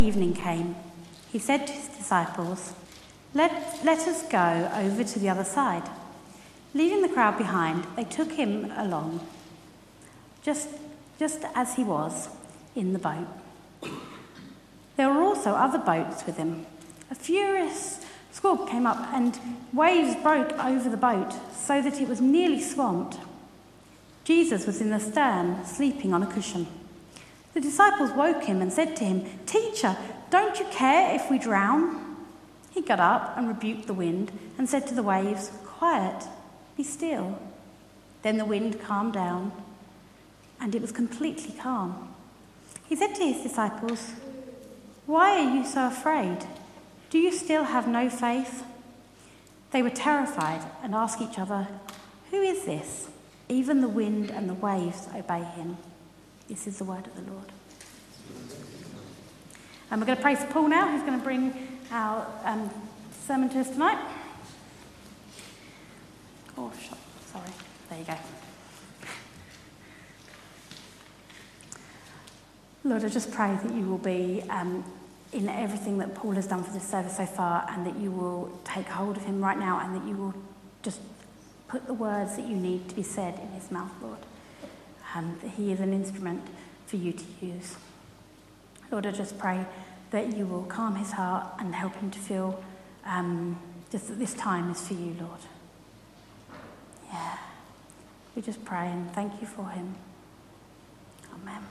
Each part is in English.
Evening came. He said to his disciples, Let us go over to the other side. Leaving the crowd behind, they took him along, just as he was, in the boat. There were also other boats with him. A furious squall came up and waves broke over the boat so that it was nearly swamped. Jesus was in the stern, sleeping on a cushion. The disciples woke him and said to him, Teacher, don't you care if we drown? He got up and rebuked the wind and said to the waves, Quiet, be still. Then the wind calmed down and it was completely calm. He said to his disciples, Why are you so afraid? Do you still have no faith? They were terrified and asked each other, Who is this? Even the wind and the waves obey him. This is the word of the Lord. And we're going to pray for Paul now, who's going to bring our sermon to us tonight. Oh, sorry. There you go. Lord, I just pray that you will be in everything that Paul has done for this service so far, and that you will take hold of him right now, and that you will just put the words that you need to be said in his mouth, Lord. That he is an instrument for you to use. Lord, I just pray that you will calm his heart and help him to feel just that this time is for you, Lord. Yeah. We just pray and thank you for him. Amen.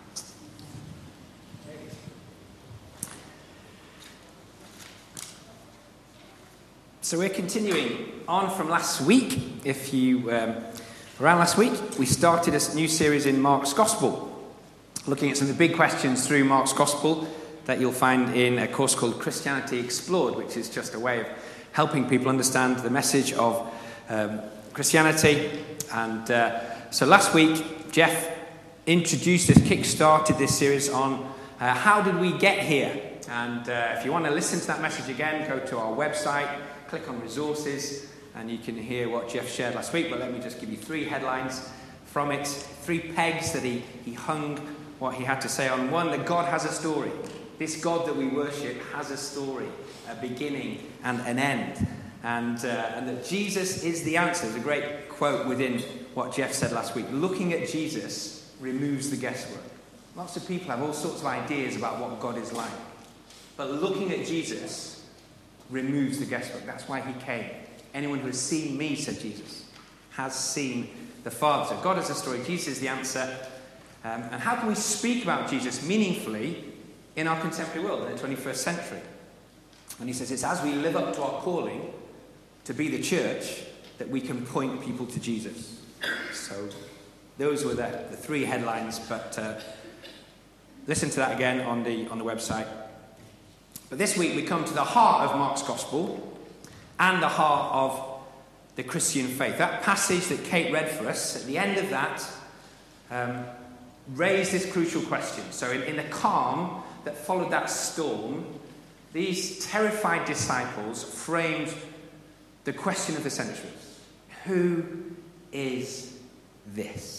So we're continuing on from last week. If you were around last week, we started a new series in Mark's Gospel, looking at some of the big questions through Mark's Gospel that you'll find in a course called Christianity Explored, which is just a way of helping people understand the message of Christianity. And so last week, Jeff introduced us, kick-started this series on how did we get here. And if you want to listen to that message again, go to our website, click on resources, and you can hear what Jeff shared last week. But let me just give you 3 headlines from it, 3 pegs that he hung what he had to say on. One, that God has a story. This God that we worship has a story, a beginning and an end. And that Jesus is the answer. There's a great quote within what Jeff said last week. Looking at Jesus removes the guesswork. Lots of people have all sorts of ideas about what God is like. But looking at Jesus removes the guesswork. That's why he came. Anyone who has seen me, said Jesus, has seen the Father. So God has a story. Jesus is the answer. And how can we speak about Jesus meaningfully in our contemporary world, in the 21st century? And he says it's as we live up to our calling to be the church that we can point people to Jesus. So those were the 3 headlines, but listen to that again on the website. But this week we come to the heart of Mark's Gospel and the heart of the Christian faith. That passage that Kate read for us, at the end of that, raised this crucial question. So in the calm that followed that storm, these terrified disciples framed the question of the centuries. Who is this?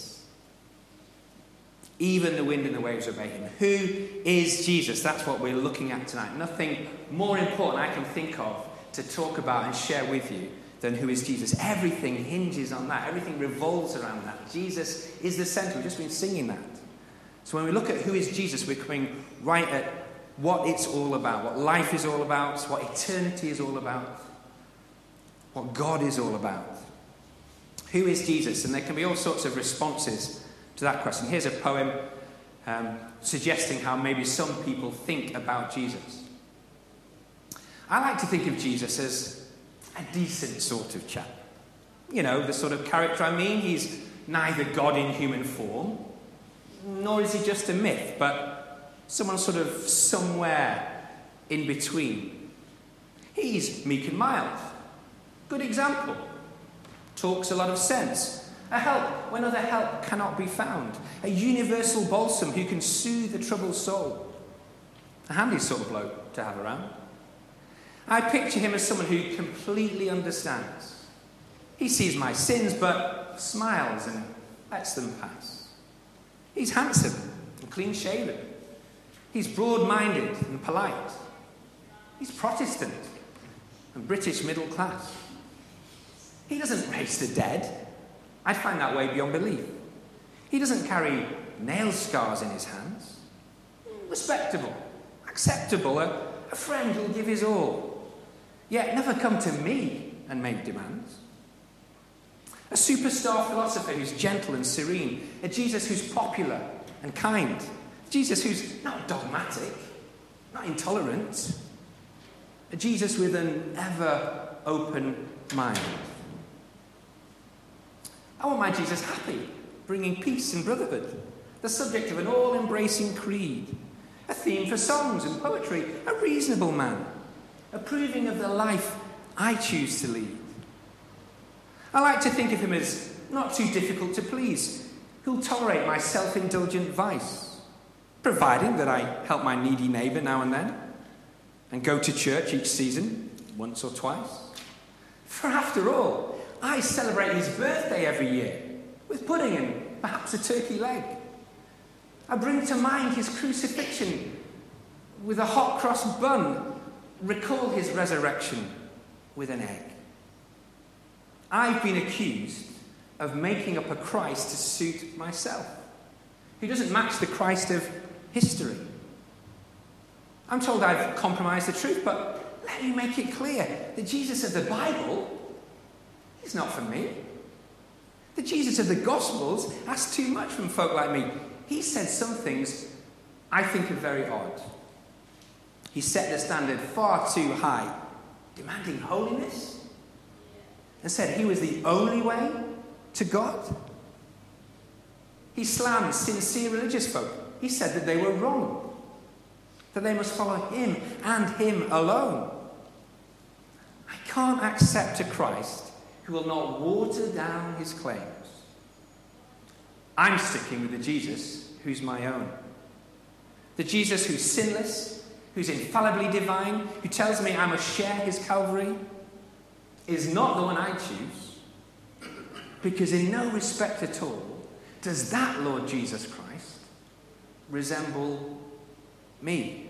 Even the wind and the waves obey him. Who is Jesus? That's what we're looking at tonight. Nothing more important I can think of to talk about and share with you than who is Jesus. Everything hinges on that. Everything revolves around that. Jesus is the centre. We've just been singing that. So when we look at who is Jesus, we're coming right at what it's all about, what life is all about, what eternity is all about, what God is all about. Who is Jesus? And there can be all sorts of responses to that question. Here's a poem suggesting how maybe some people think about Jesus. I like to think of Jesus as a decent sort of chap. You know, the sort of character I mean. He's neither God in human form, nor is he just a myth, but someone sort of somewhere in between. He's meek and mild. Good example. Talks a lot of sense. A help when other help cannot be found. A universal balsam who can soothe a troubled soul. A handy sort of bloke to have around. I picture him as someone who completely understands. He sees my sins but smiles and lets them pass. He's handsome and clean-shaven. He's broad-minded and polite. He's Protestant and British middle class. He doesn't raise the dead. I'd find that way beyond belief. He doesn't carry nail scars in his hands. Respectable, acceptable, a friend who'll give his all. Yet never come to me and make demands. A superstar philosopher who's gentle and serene. A Jesus who's popular and kind. Jesus who's not dogmatic, not intolerant. A Jesus with an ever open mind. I want my Jesus happy, bringing peace and brotherhood, the subject of an all-embracing creed, a theme for songs and poetry, a reasonable man, approving of the life I choose to lead. I like to think of him as not too difficult to please, who'll tolerate my self-indulgent vice, providing that I help my needy neighbour now and then, and go to church each season, once or twice. For after all, I celebrate his birthday every year, with pudding and perhaps a turkey leg. I bring to mind his crucifixion with a hot cross bun, recall his resurrection with an egg. I've been accused of making up a Christ to suit myself, who doesn't match the Christ of history. I'm told I've compromised the truth, but let me make it clear. The Jesus of the Bible is not for me. The Jesus of the Gospels asks too much from folk like me. He said some things I think are very odd. He set the standard far too high, demanding holiness, and said he was the only way to God. He slammed sincere religious folk. He said that they were wrong, that they must follow him and him alone. I can't accept a Christ who will not water down his claims. I'm sticking with the Jesus who's my own. The Jesus who's sinless, who's infallibly divine, who tells me I must share his Calvary, is not the one I choose, because in no respect at all does that Lord Jesus Christ resemble me.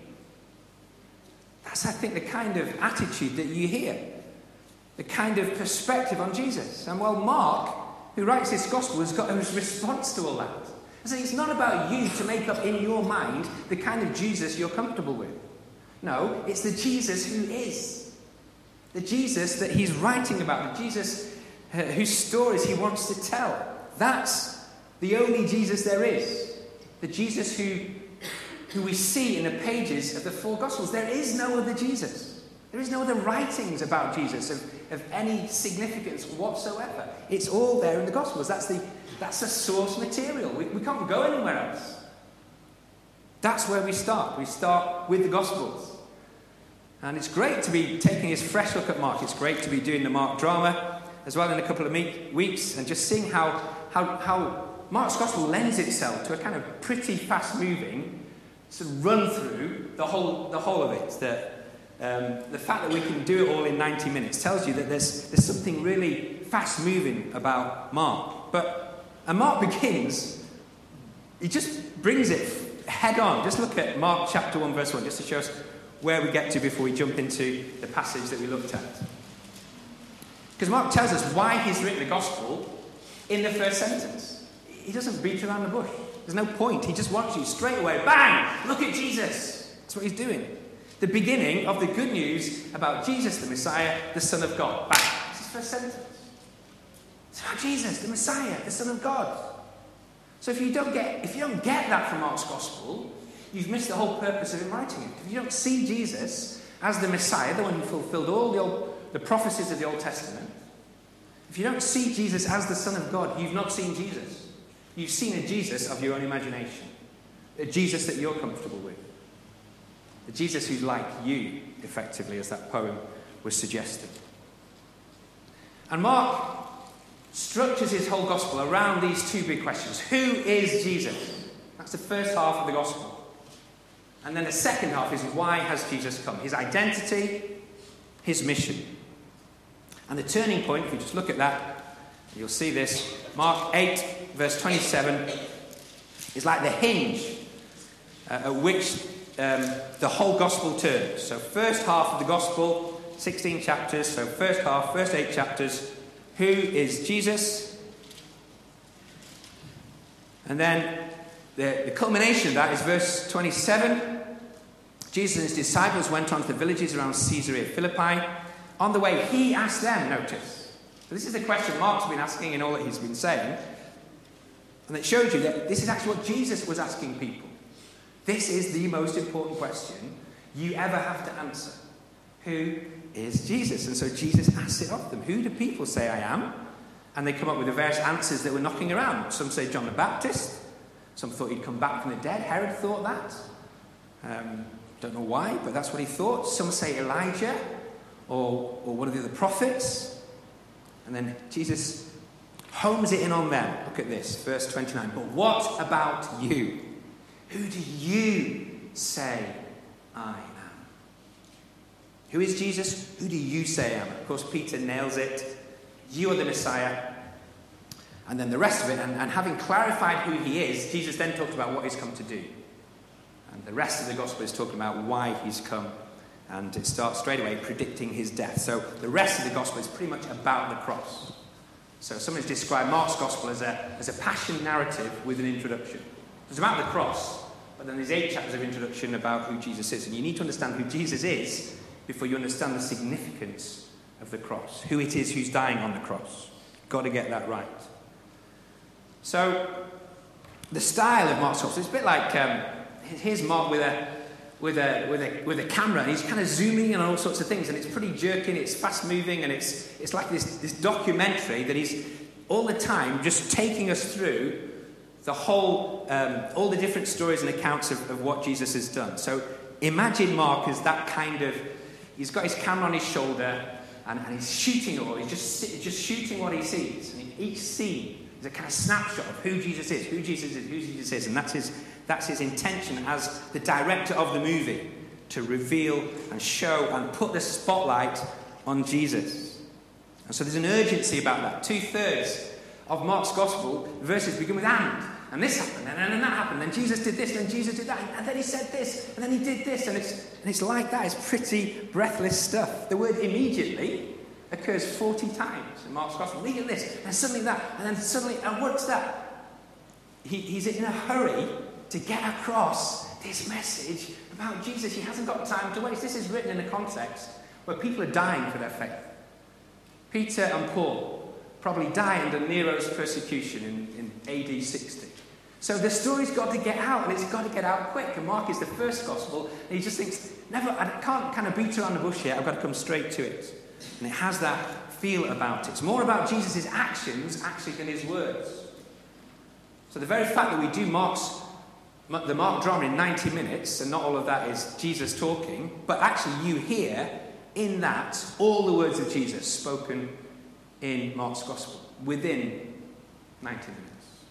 That's, I think, the kind of attitude that you hear, the kind of perspective on Jesus. And well, Mark, who writes this gospel, has got a response to all that. And so it's not about you to make up in your mind the kind of Jesus you're comfortable with. No, it's the Jesus who is. The Jesus that he's writing about, the Jesus whose stories he wants to tell. That's the only Jesus there is. The Jesus who we see in the pages of the four Gospels. There is no other Jesus. There is no other writings about Jesus of any significance whatsoever. It's all there in the Gospels. That's the source material. We can't go anywhere else. That's where we start. We start with the Gospels. And it's great to be taking this fresh look at Mark. It's great to be doing the Mark drama as well in a couple of weeks and just seeing how Mark's Gospel lends itself to a kind of pretty fast-moving sort of run through the whole of it. The fact that we can do it all in 90 minutes tells you that there's something really fast-moving about Mark. And Mark begins, he just brings it head on. Just look at Mark chapter 1, verse 1, just to show us where we get to before we jump into the passage that we looked at. Because Mark tells us why he's written the gospel in the first sentence. He doesn't beat around the bush. There's no point. He just wants you straight away. Bang! Look at Jesus. That's what he's doing. The beginning of the good news about Jesus, the Messiah, the Son of God. Bang! That's his first sentence. It's about Jesus, the Messiah, the Son of God. So if you don't get that from Mark's gospel, you've missed the whole purpose of him writing it. If you don't see Jesus as the Messiah, the one who fulfilled all the prophecies of the Old Testament, if you don't see Jesus as the Son of God, you've not seen Jesus. You've seen a Jesus of your own imagination. A Jesus that you're comfortable with. A Jesus who's like you, effectively, as that poem was suggesting. And Mark structures his whole gospel around these two big questions. Who is Jesus? That's the first half of the gospel. And then the second half is why has Jesus come? His identity, his mission. And the turning point, if you just look at that, you'll see this. Mark 8, verse 27, is like the hinge at which the whole gospel turns. So first half of the gospel, 16 chapters. So first half, first 8 chapters. Who is Jesus? And then the culmination of that is verse 27. Jesus and his disciples went on to the villages around Caesarea Philippi. On the way, he asked them, notice. So this is the question Mark's been asking in all that he's been saying. And it shows you that this is actually what Jesus was asking people. This is the most important question you ever have to answer. Who is Jesus? And so Jesus asks it of them. Who do people say I am? And they come up with the various answers that were knocking around. Some say John the Baptist. Some thought he'd come back from the dead. Herod thought that. Don't know why, but that's what he thought. Some say Elijah or one of the other prophets. And then Jesus homes it in on them. Look at this, verse 29. But what about you? Who do you say I am? Who is Jesus? Who do you say I am? Of course, Peter nails it. You are the Messiah. And then the rest of it, and having clarified who he is, Jesus then talks about what he's come to do. And the rest of the gospel is talking about why he's come. And it starts straight away predicting his death. So the rest of the gospel is pretty much about the cross. So someone's described Mark's gospel as a passion narrative with an introduction. It's about the cross, but then there's 8 chapters of introduction about who Jesus is. And you need to understand who Jesus is before you understand the significance of the cross. Who it is who's dying on the cross. Got to get that right. So the style of Mark's gospel is a bit like here's Mark with a camera, and he's kind of zooming in on all sorts of things, and it's pretty jerking, it's fast moving, and it's like this documentary that he's all the time just taking us through the whole all the different stories and accounts of what Jesus has done. So imagine Mark as that kind of, he's got his camera on his shoulder and he's shooting it all. He's just shooting what he sees, and each scene is a kind of snapshot of who Jesus is, and that's his intention as the director of the movie, to reveal and show and put the spotlight on Jesus. And so there's an urgency about that. 2/3 of Mark's gospel verses begin with and this happened, and that happened, and Jesus did this, and Jesus did that, and then he said this, and then he did this, and it's like that. It's pretty breathless stuff. The word immediately occurs 40 times in Mark's gospel. Look at this, and suddenly that, and then suddenly, and what's that? He's in a hurry to get across this message about Jesus. He hasn't got time to waste. This is written in a context where people are dying for their faith. Peter and Paul probably died under Nero's persecution in AD 60. So the story's got to get out, and it's got to get out quick. And Mark is the first gospel, and he just thinks, I can't kind of beat around the bush here. I've got to come straight to it. And it has that feel about it. It's more about Jesus' actions actually than his words. So the very fact that we do the Mark drama in 90 minutes, and not all of that is Jesus talking, but actually you hear in that all the words of Jesus spoken in Mark's gospel within 90 minutes.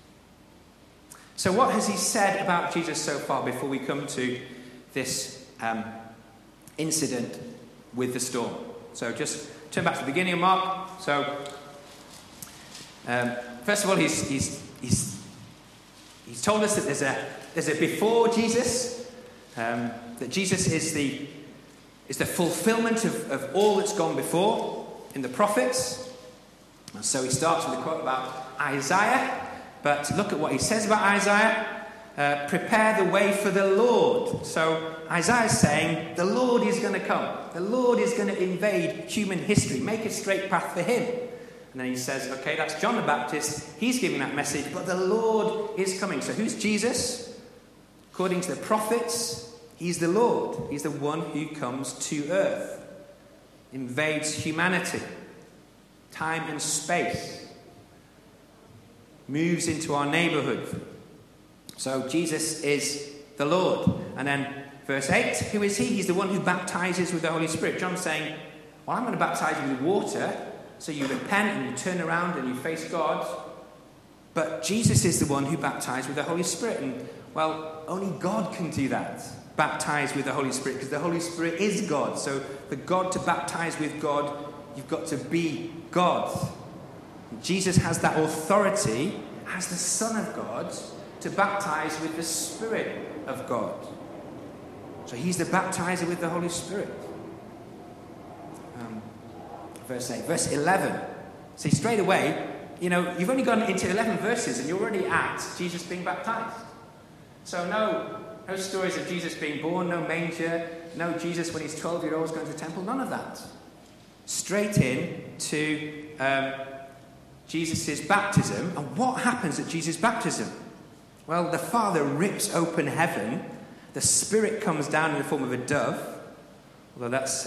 So what has he said about Jesus so far before we come to this incident with the storm? So just turn back to the beginning of Mark. So first of all, he's told us that there's a before Jesus, that Jesus is the fulfillment of all that's gone before in the prophets. And so he starts with a quote about Isaiah, but look at what he says about Isaiah. Prepare the way for the Lord. So Isaiah's saying the Lord is going to come. The Lord is going to invade human history, make a straight path for him. And then he says, okay, that's John the Baptist. He's giving that message, but the Lord is coming. So who's Jesus? According to the prophets, he's the Lord. He's the one who comes to earth, invades humanity, time and space, moves into our neighborhood. So Jesus is the Lord. And then verse 8, who is he? He's the one who baptizes with the Holy Spirit. John's saying, well, I'm going to baptize you with water, so you repent and you turn around and you face God. But Jesus is the one who baptized with the Holy Spirit. And, well, only God can do that, baptize with the Holy Spirit, because the Holy Spirit is God. So for God to baptize with God, you've got to be God. And Jesus has that authority as the Son of God to baptize with the Spirit of God. So he's the baptizer with the Holy Spirit. Verse 8. Verse 11. See, straight away, you've only gone into 11 verses and you're already at Jesus being baptized. So no stories of Jesus being born, no manger, no Jesus when he's 12 years old going to the temple, none of that. Straight in to Jesus' baptism. And what happens at Jesus' baptism? Well, the Father rips open heaven. The Spirit comes down in the form of a dove. Although that's,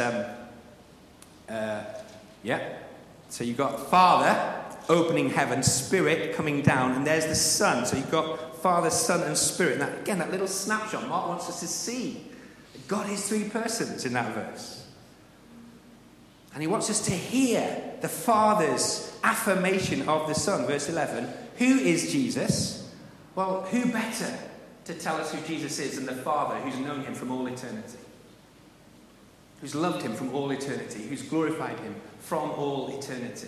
So you've got Father opening heaven, Spirit coming down, and there's the Son. So you've got Father, Son, and Spirit. And that little snapshot, Mark wants us to see that God is three persons in that verse. And he wants us to hear the Father's affirmation of the Son. Verse 11, who is Jesus? Well, who better to tell us who Jesus is than the Father who's known him from all eternity? Who's loved him from all eternity? Who's glorified him from all eternity?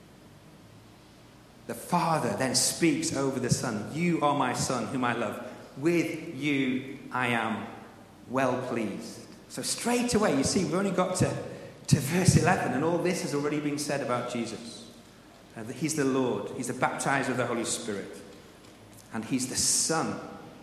The Father then speaks over the Son. You are my Son, whom I love. With you I am well pleased. So straight away, you see, we've only got to verse 11, and all this has already been said about Jesus. That he's the Lord. He's the baptizer of the Holy Spirit. And he's the Son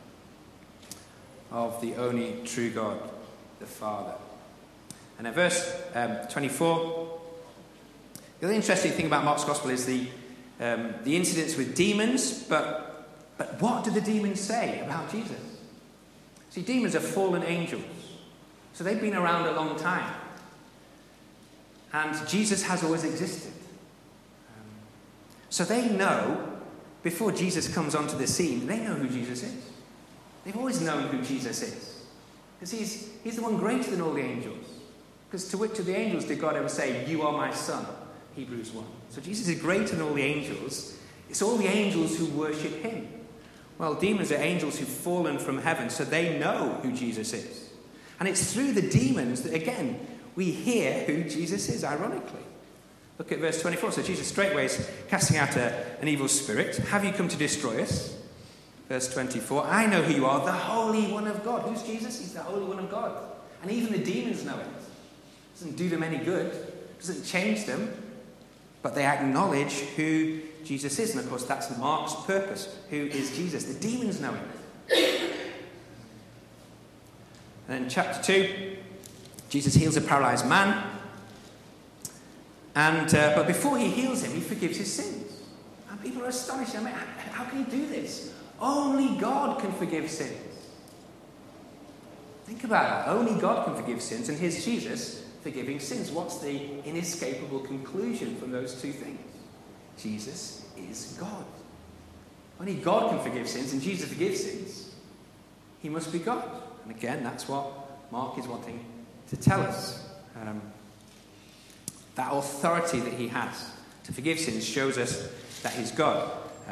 of the only true God, the Father. And in verse 24, the other interesting thing about Mark's Gospel is the incidents with demons, but what do the demons say about Jesus? See, demons are fallen angels, so they've been around a long time. And Jesus has always existed. So they know, before Jesus comes onto the scene, they know who Jesus is. They've always known who Jesus is. Because he's the one greater than all the angels. Because to which of the angels did God ever say, you are my Son? Hebrews 1. So Jesus is greater than all the angels. It's all the angels who worship him. Well, demons are angels who've fallen from heaven, so they know who Jesus is. And it's through the demons that, again, we hear who Jesus is, ironically. Look at verse 24. So Jesus straightway is casting out an evil spirit. Have you come to destroy us? Verse 24. I know who you are, the Holy One of God. Who's Jesus? He's the Holy One of God. And even the demons know it. Doesn't do them any good. Doesn't change them. But they acknowledge who Jesus is. And of course, that's Mark's purpose. Who is Jesus? The demons know it. And in chapter 2, Jesus heals a paralyzed man. But before he heals him, he forgives his sins. And people are astonished. I mean, how can he do this? Only God can forgive sins. Think about that. Only God can forgive sins. And here's Jesus forgiving sins. What's the inescapable conclusion from those two things? Jesus is God. Only God can forgive sins, and Jesus forgives sins. He must be God. And again, that's what Mark is wanting to tell us. That authority that he has to forgive sins shows us that he's God.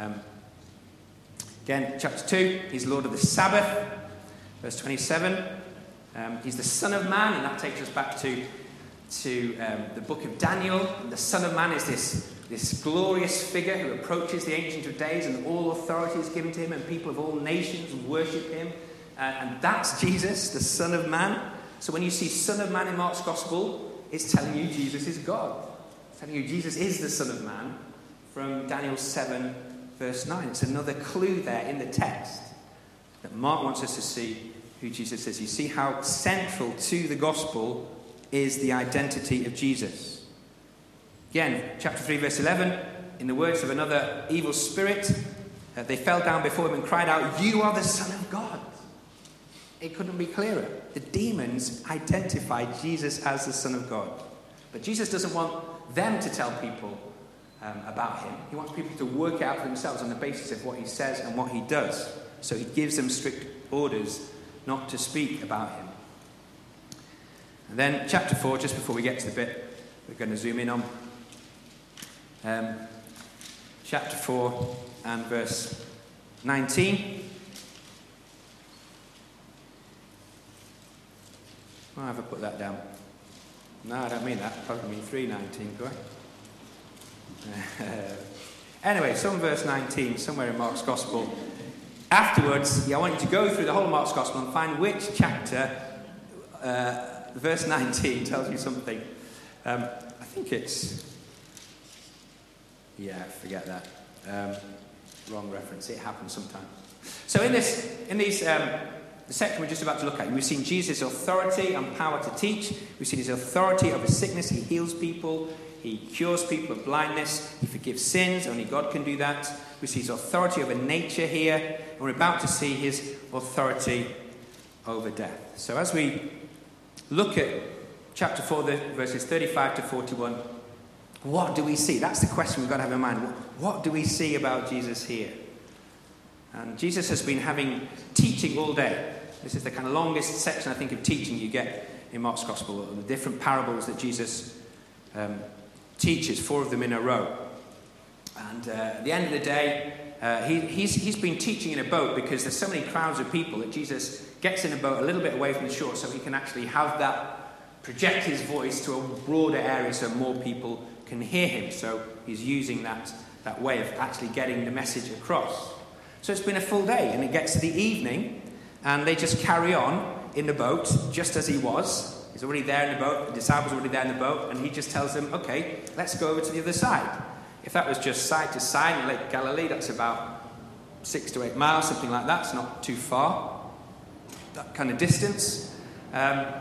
Again, chapter 2, he's Lord of the Sabbath. Verse 27, he's the Son of Man, and that takes us back to the book of Daniel. And the Son of Man is this glorious figure who approaches the Ancient of Days, and all authority is given to him, and people of all nations worship him. And that's Jesus, the Son of Man. So when you see Son of Man in Mark's Gospel, it's telling you Jesus is God. It's telling you Jesus is the Son of Man from Daniel 7, verse 9. It's another clue there in the text that Mark wants us to see who Jesus is. You see how central to the Gospel is the identity of Jesus. Again, chapter 3, verse 11, in the words of another evil spirit, they fell down before him and cried out, "You are the Son of God." It couldn't be clearer. The demons identified Jesus as the Son of God. But Jesus doesn't want them to tell people about him. He wants people to work it out for themselves on the basis of what he says and what he does. So he gives them strict orders not to speak about him. And then chapter 4, just before we get to the bit we're going to zoom in on. Chapter 4 and verse 19. Why have I put that down? No, I don't mean that. I probably mean 3:19, do I? Anyway, some verse 19, somewhere in Mark's Gospel. Afterwards, I want you to go through the whole of Mark's Gospel and find which chapter verse 19 tells you something. I think it's... Yeah, forget that. Wrong reference. It happens sometimes. So in the section we're just about to look at, we've seen Jesus' authority and power to teach. We've seen his authority over sickness. He heals people. He cures people of blindness. He forgives sins. Only God can do that. We see his authority over nature here. And we're about to see his authority over death. So as we look at chapter 4, verses 35 to 41, what do we see? That's the question we've got to have in mind. What do we see about Jesus here? And Jesus has been having teaching all day. This is the kind of longest section, I think, of teaching you get in Mark's Gospel. The different parables that Jesus teaches, 4 of them in a row. And at the end of the day, he's been teaching in a boat because there's so many crowds of people that Jesus gets in a boat a little bit away from the shore so he can actually have that, project his voice to a broader area so more people can hear him. So he's using that way of actually getting the message across. So it's been a full day, and it gets to the evening, and they just carry on in the boat just as he was. He's already there in the boat, the disciples are already there in the boat, and he just tells them, okay, let's go over to the other side. If that was just side to side in Lake Galilee, that's about 6 to 8 miles, something like that. It's not too far, that kind of distance. But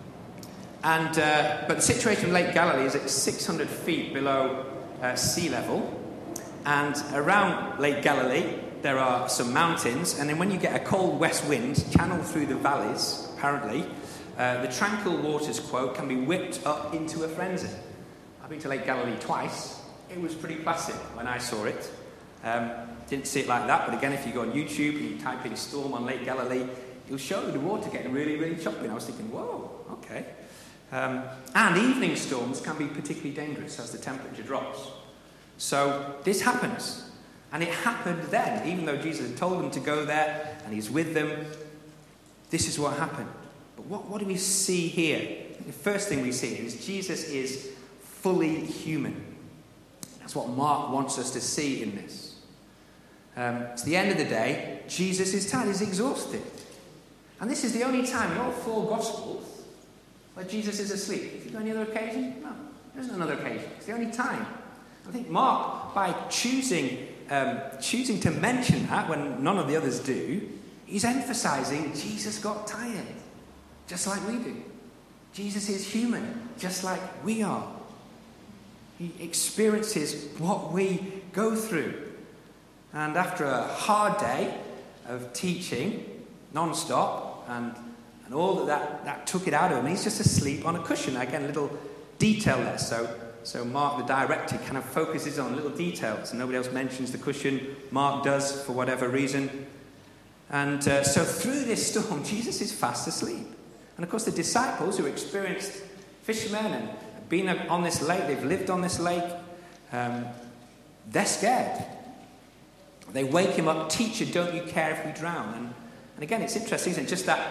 the situation in Lake Galilee is at 600 feet below sea level, and around Lake Galilee there are some mountains, and then when you get a cold west wind channeled through the valleys, apparently, the tranquil waters, quote, can be whipped up into a frenzy. I've been to Lake Galilee twice. It was pretty placid when I saw it. Didn't see it like that, but again, if you go on YouTube and you type in storm on Lake Galilee, it'll show you the water getting really, really choppy. And I was thinking, whoa, okay. And evening storms can be particularly dangerous as the temperature drops. So this happens. And it happened then, even though Jesus had told them to go there and he's with them. This is what happened. But what do we see here? The first thing we see is Jesus is fully human. That's what Mark wants us to see in this. It's the end of the day. Jesus is tired. He's exhausted. And this is the only time in all 4 Gospels where Jesus is asleep. Is there any other occasion? No, there isn't another occasion. It's the only time. I think Mark, by choosing to mention that when none of the others do, he's emphasizing Jesus got tired, just like we do. Jesus is human, just like we are. He experiences what we go through. And after a hard day of teaching, non-stop, and all that took it out of him, he's just asleep on a cushion. Again, a little detail there. So Mark, the director, kind of focuses on little details. And nobody else mentions the cushion. Mark does, for whatever reason. And so through this storm, Jesus is fast asleep. And of course, the disciples who experienced fishermen and been on this lake, they've lived on this lake, they're scared. They wake him up, "Teacher, don't you care if we drown?" And again, it's interesting, isn't it?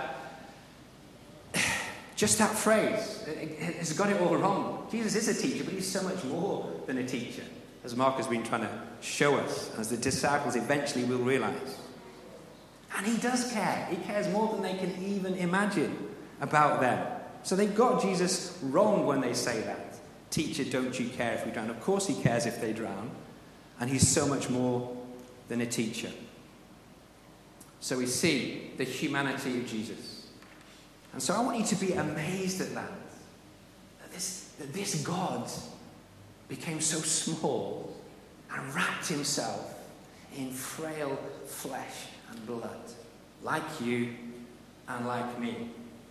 Just that phrase has got it all wrong. Jesus is a teacher, but he's so much more than a teacher, as Mark has been trying to show us, as the disciples eventually will realize. And he does care. He cares more than they can even imagine about them. So they've got Jesus wrong when they say that. "Teacher, don't you care if we drown?" Of course he cares if they drown. And he's so much more than a teacher. So we see the humanity of Jesus. And so I want you to be amazed at that. That this God became so small and wrapped himself in frail flesh and blood, like you and like me.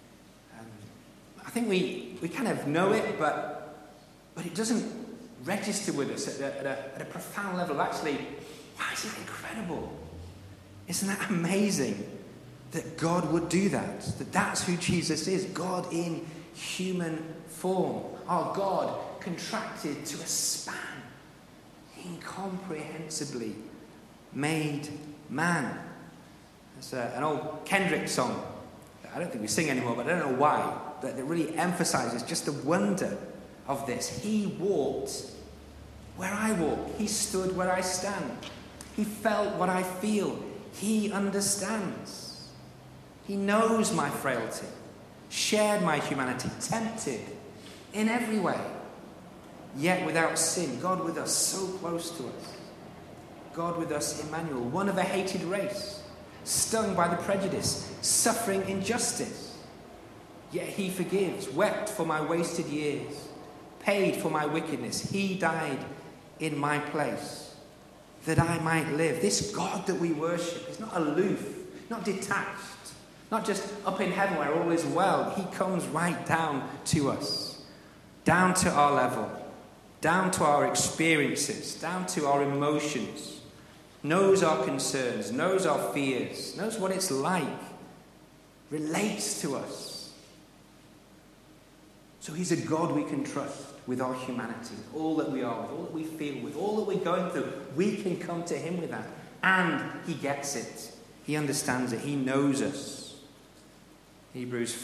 I think we kind of know it, but it doesn't register with us at a profound level. Actually, wow, isn't it incredible? Isn't that amazing that God would do that? That's who Jesus is, God in human form. Our God contracted to a span, incomprehensibly made man. There's an old Kendrick song I don't think we sing anymore, but I don't know why, but it really emphasizes just the wonder of this. He walked where I walk. He stood where I stand. He felt what I feel. He understands. He knows my frailty. shared my humanity, tempted in every way, yet without sin. God with us, so close to us. God with us, Emmanuel, one of a hated race, stung by the prejudice, suffering injustice. Yet he forgives, wept for my wasted years, paid for my wickedness. He died in my place, that I might live. This God that we worship is not aloof, not detached, not just up in heaven where all is well. He comes right down to us, down to our level, down to our experiences, down to our emotions, knows our concerns, knows our fears, knows what it's like, relates to us. So he's a God we can trust with our humanity, with all that we are, with all that we feel, with all that we're going through. We can come to him with that. And he gets it. He understands it. He knows us. Hebrews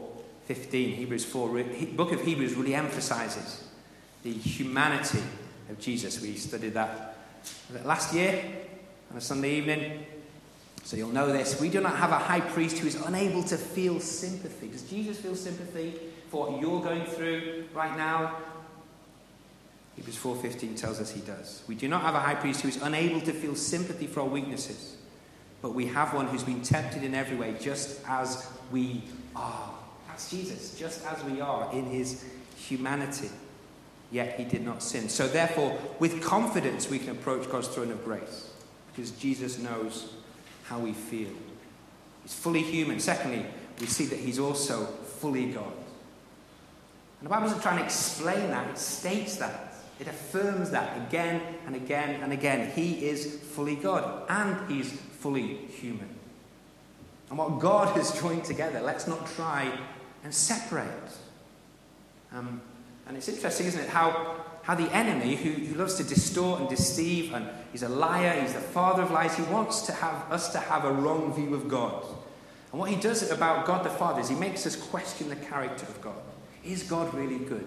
4:15. Book of Hebrews really emphasizes the humanity of Jesus. We studied that last year on a Sunday evening. So you'll know this. We do not have a high priest who is unable to feel sympathy. Does Jesus feel sympathy for what you're going through right now? Hebrews 4:15 tells us he does. We do not have a high priest who is unable to feel sympathy for our weaknesses, but we have one who's been tempted in every way, just as we are. That's Jesus, just as we are in his humanity. Yet he did not sin. So therefore, with confidence, we can approach God's throne of grace, because Jesus knows how we feel. He's fully human. Secondly, we see that he's also fully God. And the Bible doesn't try and explain that. It states that. It affirms that again and again and again. He is fully God and he's fully human. And what God has joined together, let's not try and separate. And it's interesting, isn't it, how the enemy, who loves to distort and deceive, and he's a liar, he's the father of lies, he wants to have us to have a wrong view of God. And what he does about God the Father is he makes us question the character of God. Is God really good?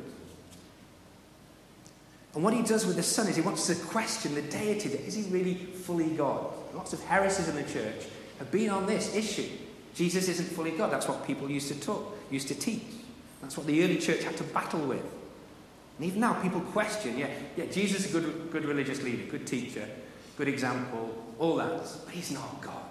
And what he does with the Son is he wants to question the deity. Is he really fully God? Lots of heresies in the church have been on this issue. Jesus isn't fully God. That's what people used to teach. That's what the early church had to battle with. And even now people question, Jesus is a good religious leader, good teacher, good example, all that. But he's not God.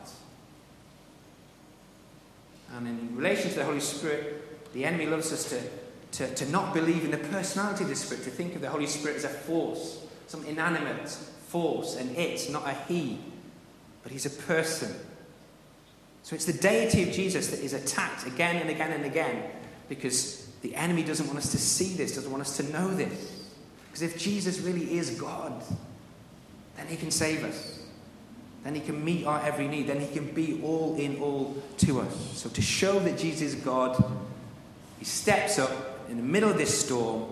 And in relation to the Holy Spirit, the enemy loves us to not believe in the personality of the Spirit, to think of the Holy Spirit as a force, some inanimate force, and it's not a he, but he's a person. So it's the deity of Jesus that is attacked again and again and again, because the enemy doesn't want us to see this, doesn't want us to know this. Because if Jesus really is God, then he can save us. Then he can meet our every need. Then he can be all in all to us. So to show that Jesus is God, he steps up in the middle of this storm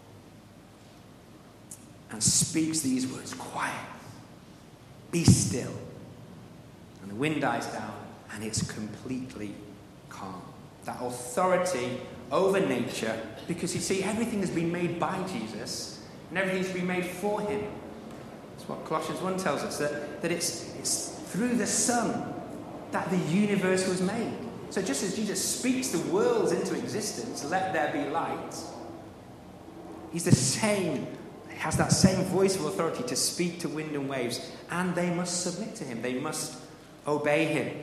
and speaks these words, quiet, be still. And the wind dies down and it's completely calm. That authority over nature, because you see, everything has been made by Jesus and everything's been made for him. That's what Colossians 1 tells us, that it's through the Son that the universe was made. So just as Jesus speaks the worlds into existence, let there be light, he's the same, has that same voice of authority to speak to wind and waves, and they must submit to him, they must obey him.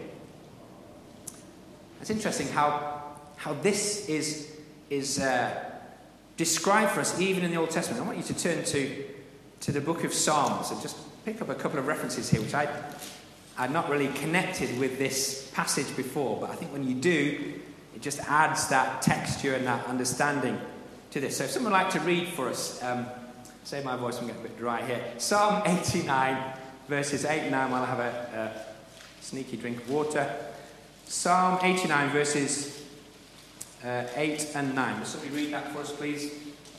It's interesting how this is described for us even in the Old Testament. I want you to turn to the book of Psalms and just pick up a couple of references here, which I'd not really connected with this passage before, but I think when you do, it just adds that texture and that understanding to this. So if someone would like to read for us, save my voice, I'm getting a bit dry here. Psalm 89, verses 8 and 9, while I have a sneaky drink of water. Psalm 89, verses 8 and 9. Will somebody read that for us, please?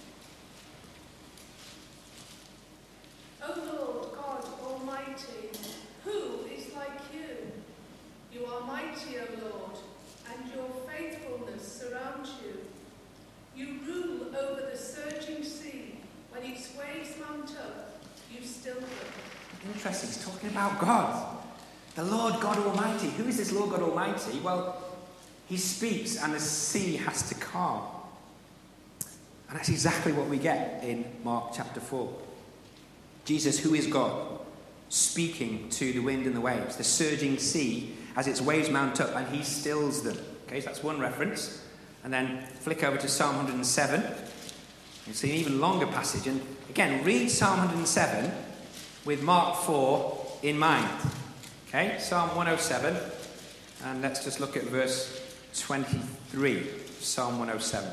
O Lord God Almighty, who is like you? You are mighty, O Lord, and your faithfulness surrounds you. You rule over the surging sea. When its waves mount up, you still them. Interesting, he's talking about God. The Lord God Almighty. Who is this Lord God Almighty? Well, He speaks and the sea has to calm. And that's exactly what we get in Mark chapter 4. Jesus, who is God, speaking to the wind and the waves, the surging sea as its waves mount up, and he stills them. Okay, so that's one reference. And then flick over to Psalm 107. You see an even longer passage. And again, read Psalm 107 with Mark 4 in mind. Okay, Psalm 107. And let's just look at verse 23. Psalm 107.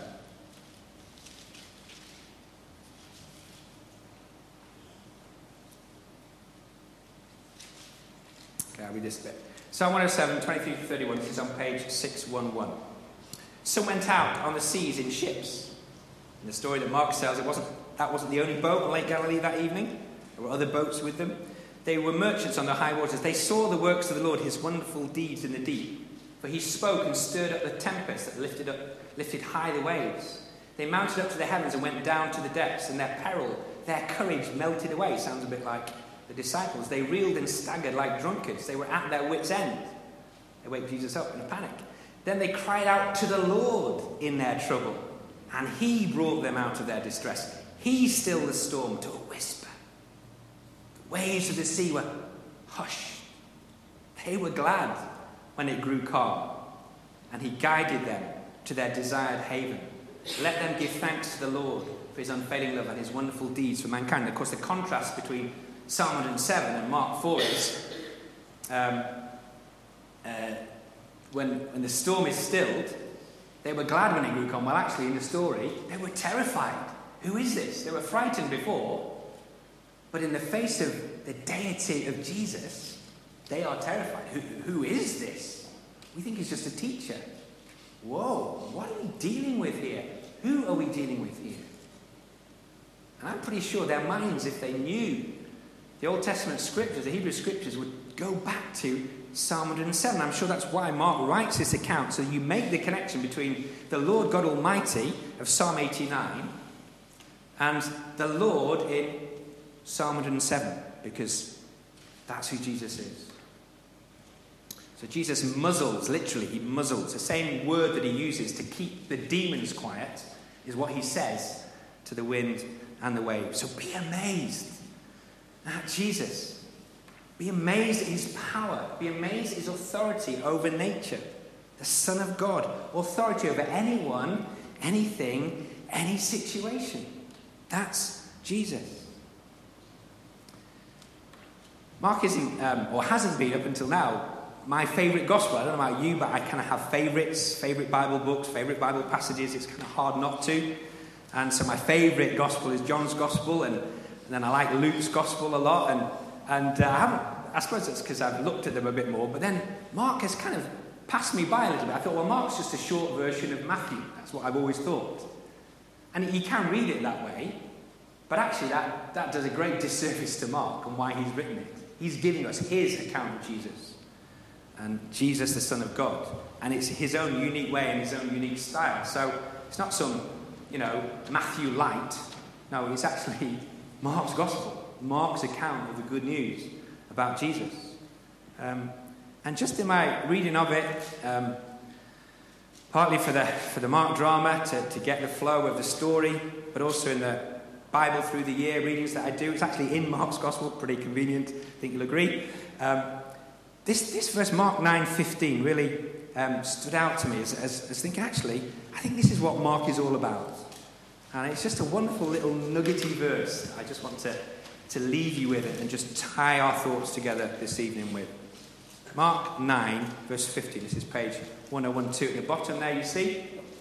Okay, I'll read this bit. Psalm 107, 23 to 31. This is on page 611. Some went out on the seas in ships. In the story that Mark tells, that wasn't the only boat on Lake Galilee that evening. There were other boats with them. They were merchants on the high waters. They saw the works of the Lord, his wonderful deeds in the deep. For he spoke and stirred up the tempest that lifted high the waves. They mounted up to the heavens and went down to the depths, and their peril, their courage melted away. Sounds a bit like the disciples. They reeled and staggered like drunkards. They were at their wits' end. They wake Jesus up in a panic. Then they cried out to the Lord in their trouble, and he brought them out of their distress. He stilled the storm to a whisper. The waves of the sea were hushed. They were glad when it grew calm, and he guided them to their desired haven. Let them give thanks to the Lord for his unfailing love and his wonderful deeds for mankind. And of course, the contrast between Psalm 107 and Mark 4 is when the storm is stilled, they were glad when it grew calm. Well, actually, in the story, they were terrified. Who is this? They were frightened before, but in the face of the deity of Jesus, they are terrified. Who is this? We think he's just a teacher. Whoa, what are we dealing with here? Who are we dealing with here? And I'm pretty sure their minds, if they knew the Old Testament scriptures, the Hebrew scriptures, would go back to Psalm 107. I'm sure that's why Mark writes this account, so you make the connection between the Lord God Almighty of Psalm 89 and the Lord in Psalm 107, because that's who Jesus is. So Jesus muzzles, literally, he muzzles. The same word that he uses to keep the demons quiet is what he says to the wind and the waves. So be amazed at Jesus. Be amazed at his power. Be amazed at his authority over nature. The Son of God. Authority over anyone, anything, any situation. That's Jesus. Mark isn't, or hasn't been up until now, my favourite gospel. I don't know about you, but I kind of have favourites, favourite Bible books, favourite Bible passages. It's kind of hard not to. And so my favourite gospel is John's gospel, and then I like Luke's gospel a lot. And I suppose it's because I've looked at them a bit more. But then Mark has kind of passed me by a little bit. I thought, well, Mark's just a short version of Matthew. That's what I've always thought. And you can read it that way, but actually that does a great disservice to Mark and why he's written it. He's giving us his account of Jesus. And Jesus, the Son of God. And it's his own unique way and his own unique style. So it's not some, Matthew light. No, it's actually Mark's gospel. Mark's account of the good news about Jesus. And just in my reading of it, partly for the Mark drama, to get the flow of the story, but also in the Bible through the year readings that I do. It's actually in Mark's gospel, pretty convenient, I think you'll agree. This verse, Mark 9:15, really stood out to me as thinking, actually, I think this is what Mark is all about. And it's just a wonderful little nuggety verse I just want to leave you with it and just tie our thoughts together this evening with. Mark 9, verse 15. This is page 1012 at the bottom there, you see.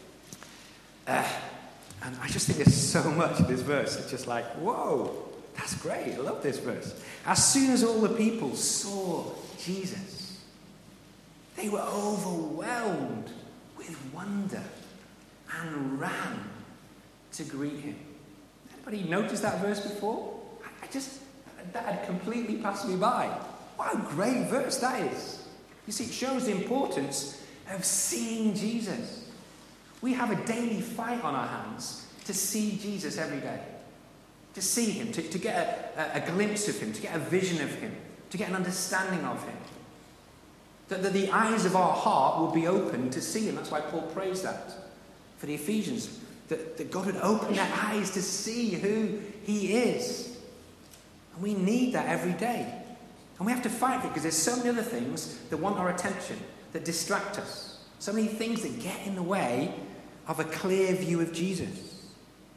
And I just think there's so much in this verse. It's just like, whoa, that's great. I love this verse. As soon as all the people saw Jesus, they were overwhelmed with wonder and ran to greet him. Anybody noticed that verse before? That had completely passed me by. What a great verse that is. You see, it shows the importance of seeing Jesus. We have a daily fight on our hands to see Jesus every day. To see him, to get a glimpse of him, to get a vision of him, to get an understanding of him. That the eyes of our heart will be open to see him. That's why Paul prays that for the Ephesians. That God would open their eyes to see who he is. And we need that every day. And we have to fight for it because there's so many other things that want our attention, that distract us. So many things that get in the way of a clear view of Jesus.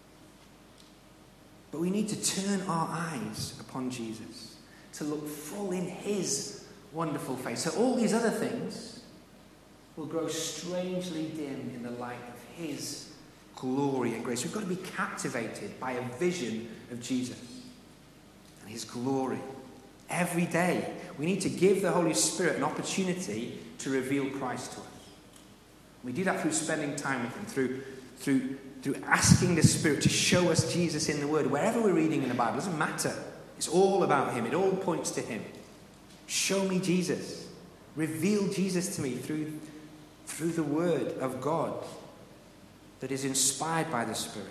But we need to turn our eyes upon Jesus, to look full in his wonderful face. So all these other things will grow strangely dim in the light of his glory and grace. We've got to be captivated by a vision of Jesus and his glory. Every day, we need to give the Holy Spirit an opportunity to reveal Christ to us. We do that through spending time with him, through asking the Spirit to show us Jesus in the Word. Wherever we're reading in the Bible, it doesn't matter. It's all about him. It all points to him. Show me Jesus. Reveal Jesus to me through the Word of God that is inspired by the Spirit.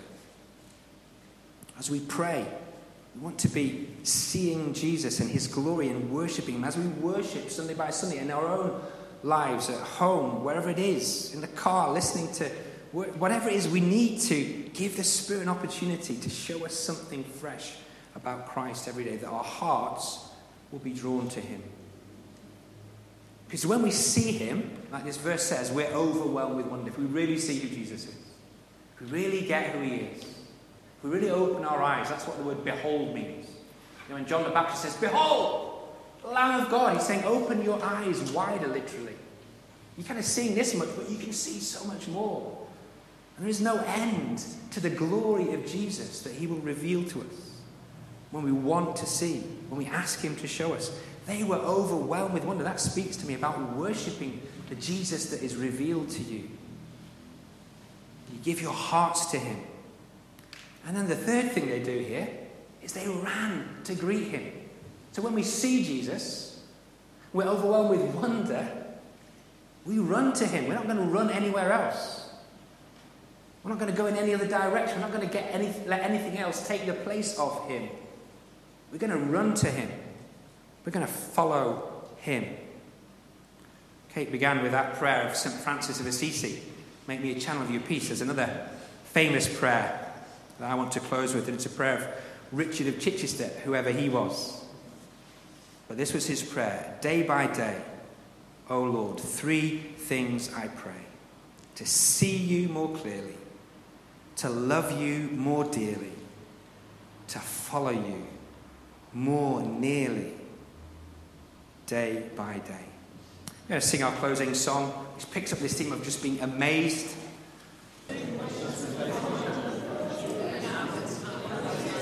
As we pray, we want to be seeing Jesus and his glory and worshipping him as we worship Sunday by Sunday in our own lives, at home, wherever it is, in the car, listening to whatever it is. We need to give the Spirit an opportunity to show us something fresh about Christ every day, that our hearts will be drawn to him. Because when we see him, like this verse says, we're overwhelmed with wonder. If we really see who Jesus is, if we really get who he is, if we really open our eyes, that's what the word behold means. You know, when John the Baptist says, behold, the Lamb of God, he's saying, open your eyes wider, literally. You're kind of seeing this much, but you can see so much more. And there is no end to the glory of Jesus that he will reveal to us when we want to see, when we ask him to show us. They were overwhelmed with wonder. That speaks to me about worshipping the Jesus that is revealed to you. You give your hearts to him. And then the third thing they do here is they ran to greet him. So when we see Jesus, we're overwhelmed with wonder. We run to him. We're not going to run anywhere else. We're not going to go in any other direction. We're not going to let anything else take the place of him. We're going to run to him. We're going to follow him. Kate began with that prayer of St. Francis of Assisi. Make me a channel of your peace. There's another famous prayer that I want to close with, and it's a prayer of Richard of Chichester, whoever he was. But this was his prayer. Day by day, O Lord, 3 things I pray. To see you more clearly, to love you more dearly, to follow you more nearly, day by day. We're going to sing our closing song, which picks up this theme of just being amazed.